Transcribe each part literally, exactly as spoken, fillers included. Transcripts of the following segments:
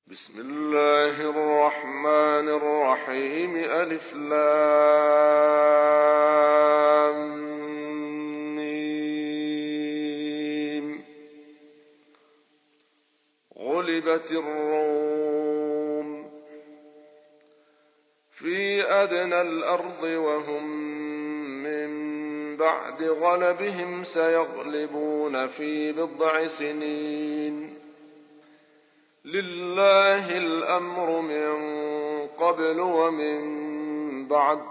بسم الله الرحمن الرحيم. ألف لام ميم. غلبت الروم في أدنى الأرض وهم من بعد غلبهم سيغلبون في بضع سنين. لله الأمر من قبل ومن بعد،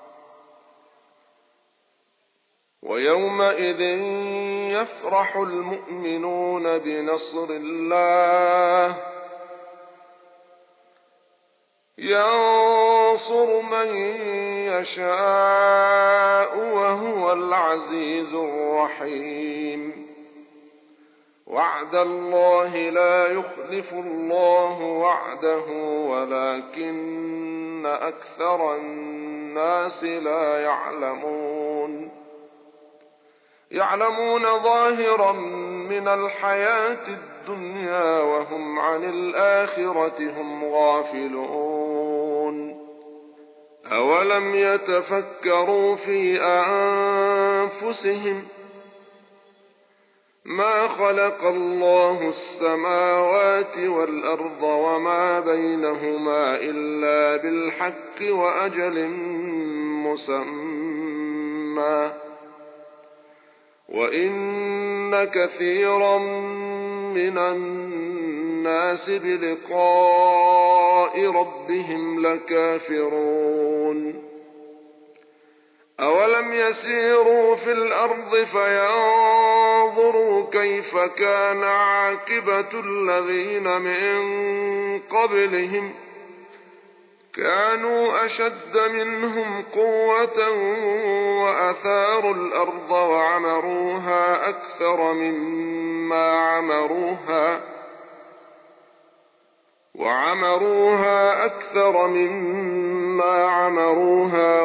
ويومئذ يفرح المؤمنون بنصر الله، ينصر من يشاء وهو العزيز الرحيم. وعد الله لا يخلف الله وعده ولكن أكثر الناس لا يعلمون. يعلمون ظاهرا من الحياة الدنيا وهم عن الآخرة هم غافلون. أولم يتفكروا في أنفسهم ما خلق الله السماوات والأرض وما بينهما إلا بالحق وأجل مسمى، وإن كثيرا من الناس بلقاء ربهم لكافرون. أولم يسيروا في الأرض فينظروا كيف كان عاقبة الذين من قبلهم كانوا أشد منهم قوة وأثاروا الأرض وعمروها أكثر مما عمروها وعمروها أكثر مما عمروها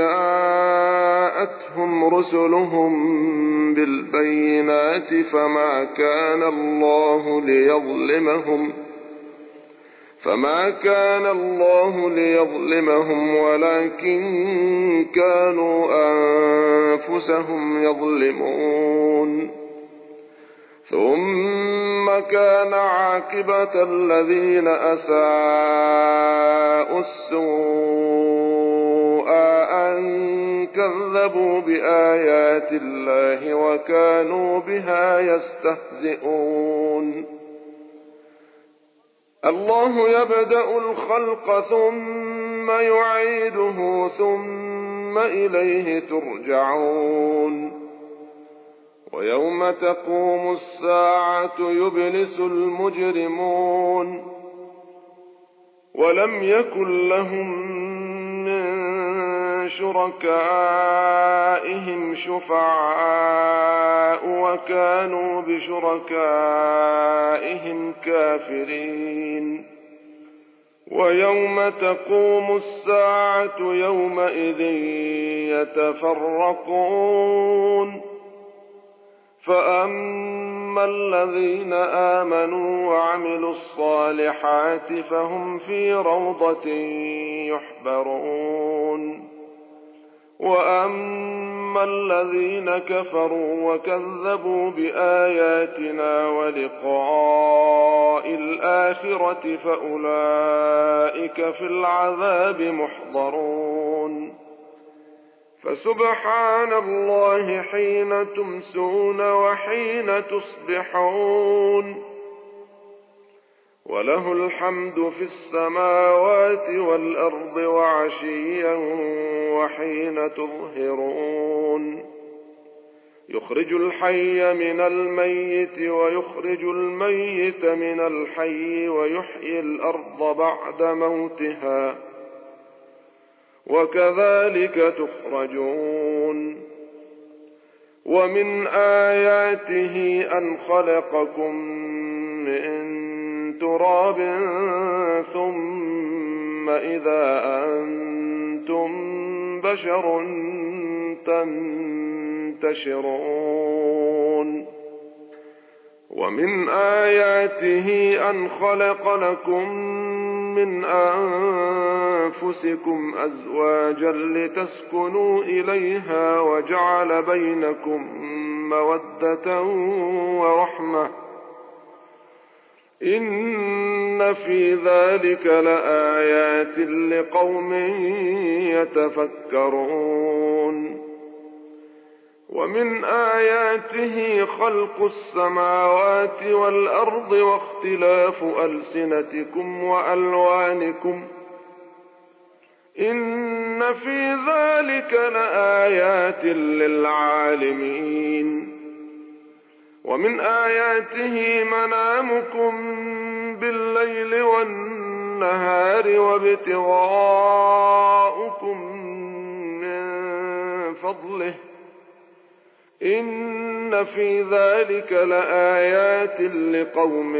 وجاءتهم رسلهم بالبينات فما كان الله ليظلمهم فما كان الله ليظلمهم ولكن كانوا أنفسهم يظلمون. ثم كان عاقبة الذين أساءوا السوء أن كذبوا بآيات الله وكانوا بها يستهزئون. الله يبدأ الخلق ثم يعيده ثم إليه ترجعون. ويوم تقوم الساعة يبلس المجرمون ولم يكن لهم من شركائهم شفعاء وكانوا بشركائهم كافرين. ويوم تقوم الساعة يومئذ يتفرقون، فأما الذين آمنوا وعملوا الصالحات فهم في روضة يحبرون، وأما الذين كفروا وكذبوا بآياتنا ولقاء الآخرة فأولئك في العذاب محضرون. فسبحان الله حين تمسون وحين تصبحون، وله الحمد في السماوات والأرض وعشيا وحين تظهرون. يخرج الحي من الميت ويخرج الميت من الحي ويحيي الأرض بعد موتها وكذلك تخرجون. ومن آياته أن خلقكم من تراب ثم إذا أنتم بشر تنتشرون. ومن آياته أن خلق لكم من أنفسكم أزواجا لتسكنوا إليها وجعل بينكم مودة ورحمة إن في ذلك لآيات لقوم يتفكرون ومن آياته خلق السماوات والأرض واختلاف ألسنتكم وألوانكم إن في ذلك لآيات للعالمين ومن آياته منامكم بالليل والنهار وابتغاؤكم من فضله إن في ذلك لآيات لقوم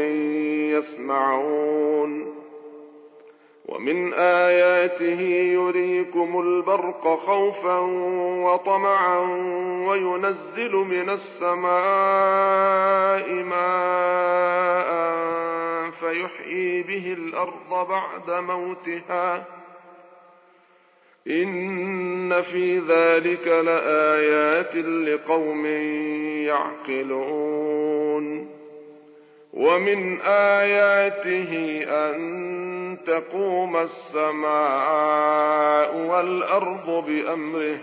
يسمعون ومن آياته يريكم البرق خوفا وطمعا وينزل من السماء ماء فيحيي به الأرض بعد موتها إن في ذلك لآيات لقوم يعقلون ومن آياته أن تقوم السماء والأرض بأمره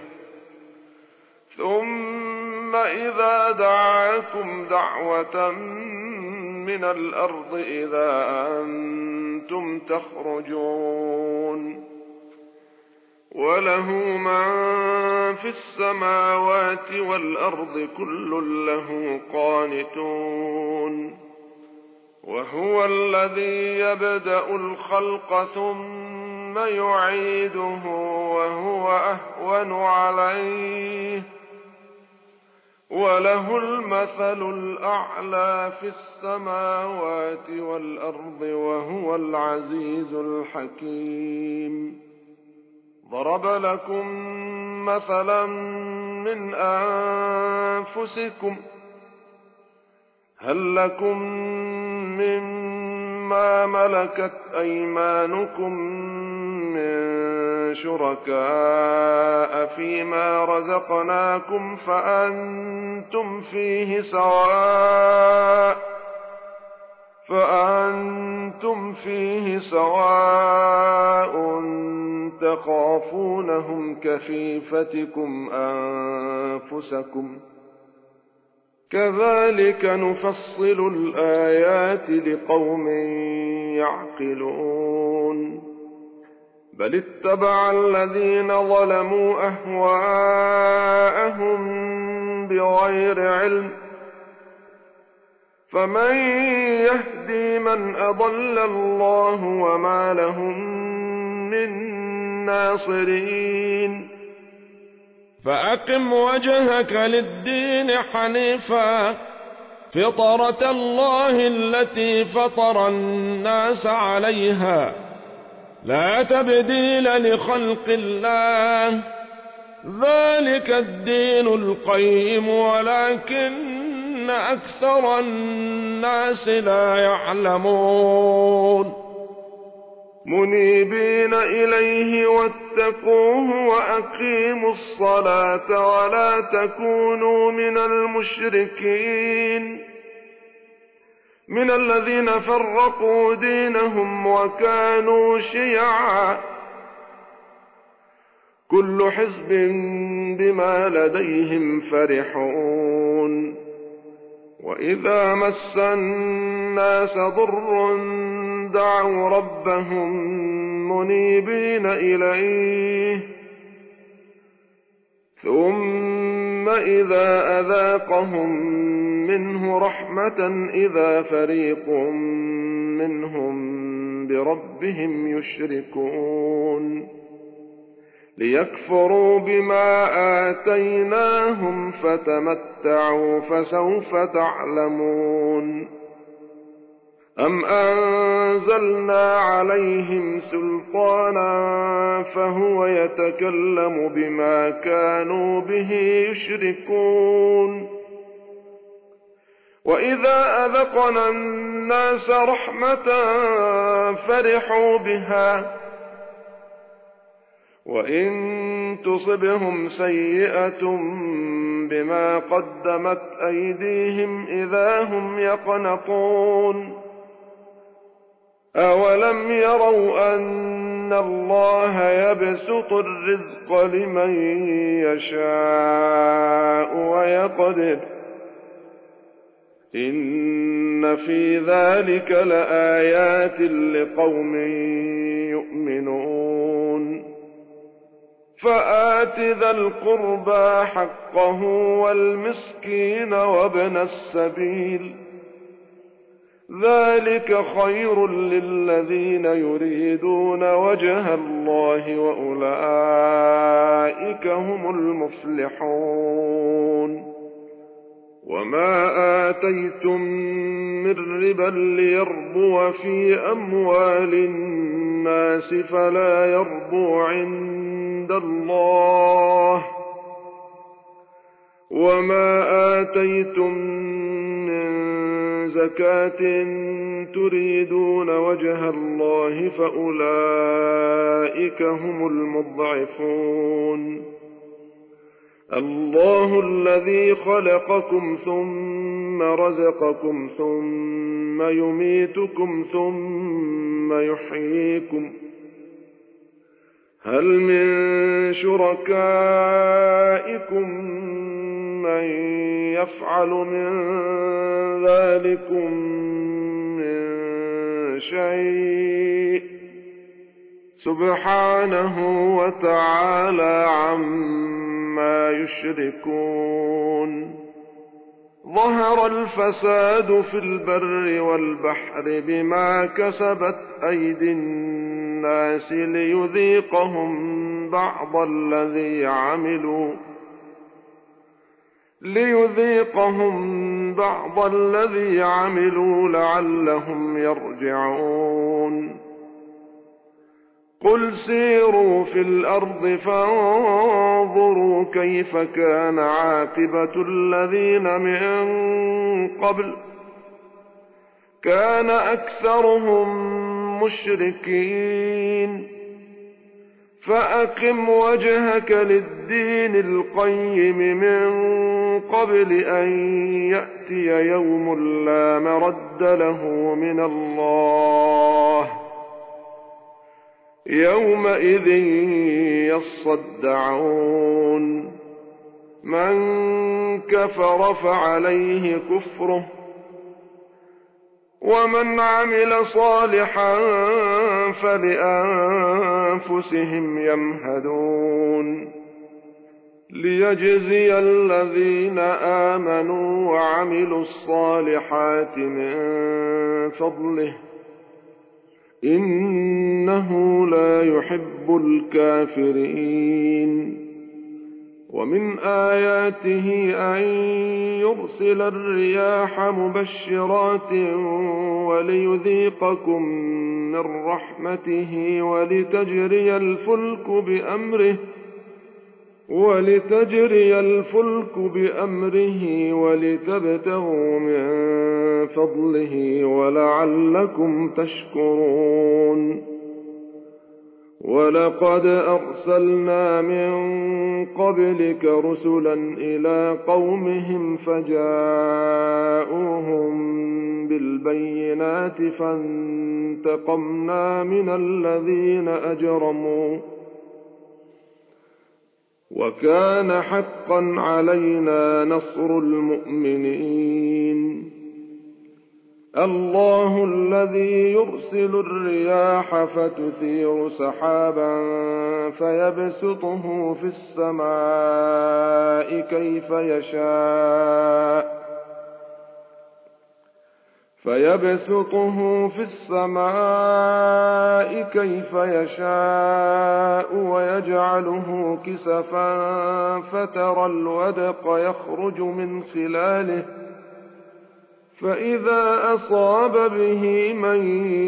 ثم إذا دعاكم دعوة من الأرض إذا أنتم تخرجون وله من في السماوات والأرض كل له قانتون وهو الذي يبدأ الخلق ثم يعيده وهو أهون عليه وله المثل الأعلى في السماوات والأرض وهو العزيز الحكيم ضرب لكم مثلا من أنفسكم هل لكم مما ملكت أيمانكم من شركاء فيما رزقناكم فأنتم فيه سواء فأنتم فيه سواء تخافونهم كخيفتكم أنفسكم كذلك نفصل الآيات لقوم يعقلون بل اتبع الذين ظلموا أهواءهم بغير علم فمن يهدي من أضل الله وما لهم من ناصرين فأقم وجهك للدين حنيفا فطرة الله التي فطر الناس عليها لا تبديل لخلق الله ذلك الدين القيم ولكن أكثر الناس لا يعلمون منيبين إليه واتقوه وأقيموا الصلاة ولا تكونوا من المشركين من الذين فرقوا دينهم وكانوا شيعا كل حزب بما لديهم فرحون وإذا مس الناس ضر دعوا ربهم منيبين إليه ثم إذا أذاقهم منه رحمة إذا فريق منهم بربهم يشركون ليكفروا بما آتيناهم فتمتعوا فسوف تعلمون أم أنزلنا عليهم سلطانا فهو يتكلم بما كانوا به يشركون وإذا أذقنا الناس رحمة فرحوا بها وإن تصبهم سيئة بما قدمت أيديهم إذا هم يقنطون أولم يروا أن الله يبسط الرزق لمن يشاء ويقدر إن في ذلك لآيات لقوم يؤمنون فآت ذا القربى حقه والمسكين وابن السبيل ذلك خير للذين يريدون وجه الله وأولئك هم المفلحون وما آتيتم من ربا ليربو في أموال الناس فلا يربو عند الله وما آتيتم من زكاة تريدون وجه الله فأولئك هم المضعفون الله الذي خلقكم ثم رزقكم ثم يميتكم ثم يحييكم هل من شركائكم من يفعل من ذلكم من شيء سبحانه وتعالى عما يشركون ظهر الفساد في البر والبحر بما كسبت أيدي الناس ليذيقهم بعض الذي عملوا ليذيقهم بعض الذي عملوا لعلهم يرجعون قل سيروا في الأرض فانظروا كيف كان عاقبة الذين من قبل كان أكثرهم مشركين فأقم وجهك للدين القيم من قبل أن يأتي يوم لا مرد له من الله يومئذ يصدعون من كفر فعليه كفره ومن عمل صالحا فلأنفسهم يمهدون ليجزي الذين آمنوا وعملوا الصالحات من فضله إنه لا يحب الكافرين ومن آياته أن يرسل الرياح مبشرات وليذيقكم من رحمته ولتجري الفلك بأمره ولتجري الفلك بأمره ولتبتغوا من فضله ولعلكم تشكرون ولقد أرسلنا من قبلك رسلا إلى قومهم فجاءوهم بالبينات فانتقمنا من الذين أجرموا وكان حقا علينا نصر المؤمنين الله الذي يرسل الرياح فتثير سحابا فيبسطه في السماء كيف يشاء فيبسطه في السماء كيف يشاء ويجعله كسفا فترى الودق يخرج من خلاله فإذا أصاب به من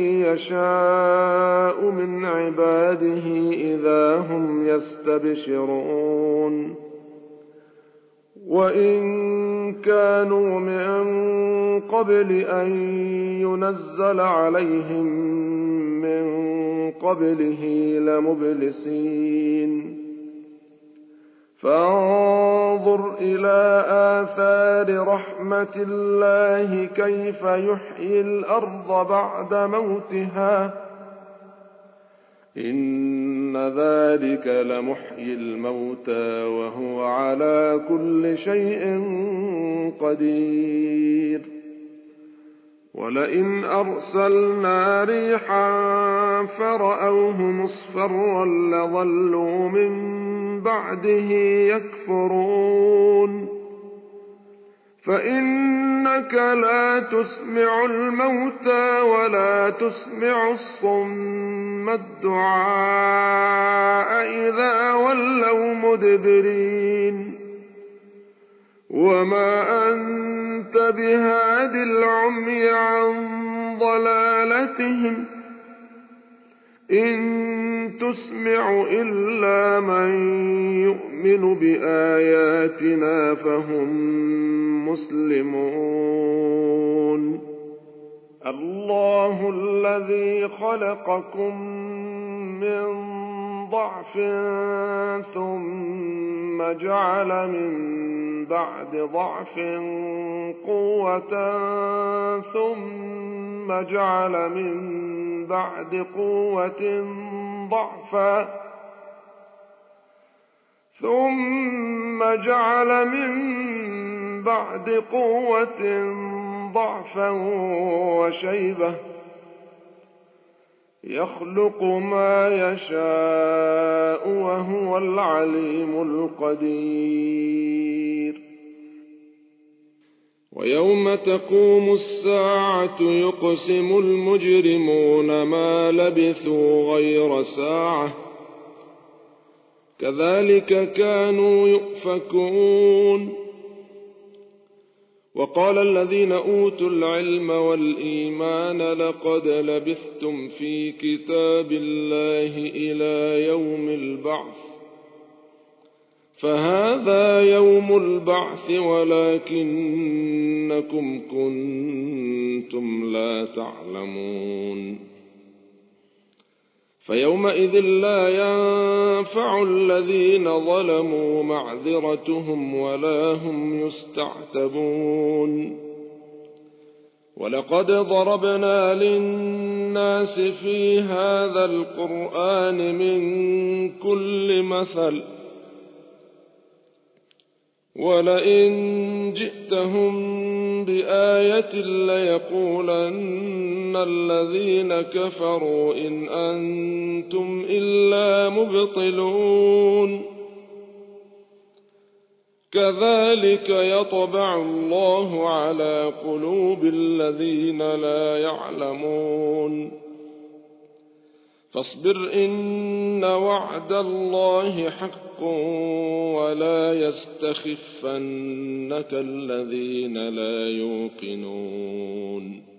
يشاء من عباده إذا هم يستبشرون وإن كانوا من قبل أن ينزل عليهم من قبله لمبلسين فانظر إلى آثار رحمة الله كيف يحيي الأرض بعد موتها إن ذلك لمحيي الموتى وهو على كل شيء قدير ولئن أرسلنا ريحا فرأوه مصفرا لظلوا من بعده يكفرون فإنك لا تسمع الموتى ولا تسمع الصم الدعاء إذا ولوا مدبرين وما أنت بهاد العمي عن ضلالتهم إن تسمع إلا من يؤمن بآياتنا فهم مسلمون الله الذي خلقكم من ضعف ثم جعل من بعد ضعف قوة ثم جعل من بعد قوة ضعفا ثم جعل من بعد قوة ضعفا وشيبة يخلق ما يشاء وهو العليم القدير ويوم تقوم الساعة يقسم المجرمون ما لبثوا غير ساعة كذلك كانوا يؤفكون وقال الذين أوتوا العلم والإيمان لقد لبثتم في كتاب الله إلى يوم البعث فهذا يوم البعث ولكنكم كنتم لا تعلمون فيومئذ لا ينفع الذين ظلموا معذرتهم ولا هم يستعتبون ولقد ضربنا للناس في هذا القرآن من كل مثل ولئن جئتهم بآية ليقولن الذين كفروا إن أنتم إلا مبطلون كذلك يطبع الله على قلوب الذين لا يعلمون فاصبر إن وعد الله حق ولا يستخفنك الذين لا يوقنون